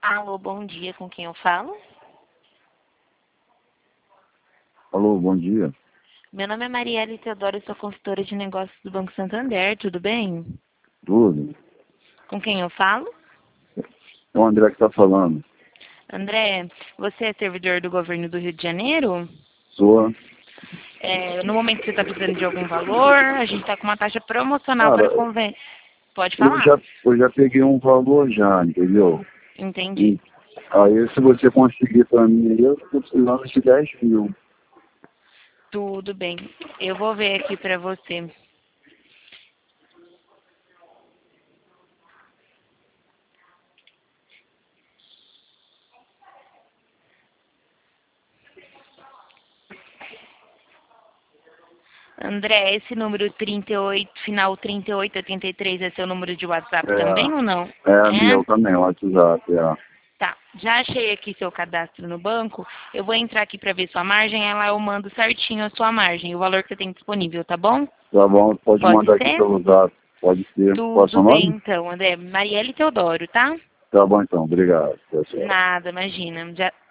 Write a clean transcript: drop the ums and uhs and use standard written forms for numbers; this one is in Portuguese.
Alô, bom dia, com quem eu falo? Alô, bom dia. Meu nome é Marielle Teodoro, sou consultora de negócios do Banco Santander, tudo bem? Tudo? Com quem eu falo? É o André que está falando. André, você é servidor do governo do Rio de Janeiro? Sou. No momento você está precisando de algum valor, a gente está com uma taxa promocional para Cara, o convênio. Pode eu falar? já, eu já peguei um valor já, entendeu? Entendi. E aí, se você conseguir para mim, eu estou precisando de 10 mil. Tudo bem. Eu vou ver aqui para você. André, esse número 38, final 3883 é seu número de WhatsApp também ou não? Meu também, o WhatsApp, Tá, já achei aqui seu cadastro no banco. Eu vou entrar aqui para ver sua margem. Ela eu mando certinho a sua margem, o valor que você tem disponível, tá bom? Tá bom, pode Pode mandar aqui ser? pelo zap. Pode ser. Qual é o seu Tudo bem nome? então, André. Marielle Teodoro, tá? Tá bom então, obrigado. Tchau, tchau. Nada, imagina. Já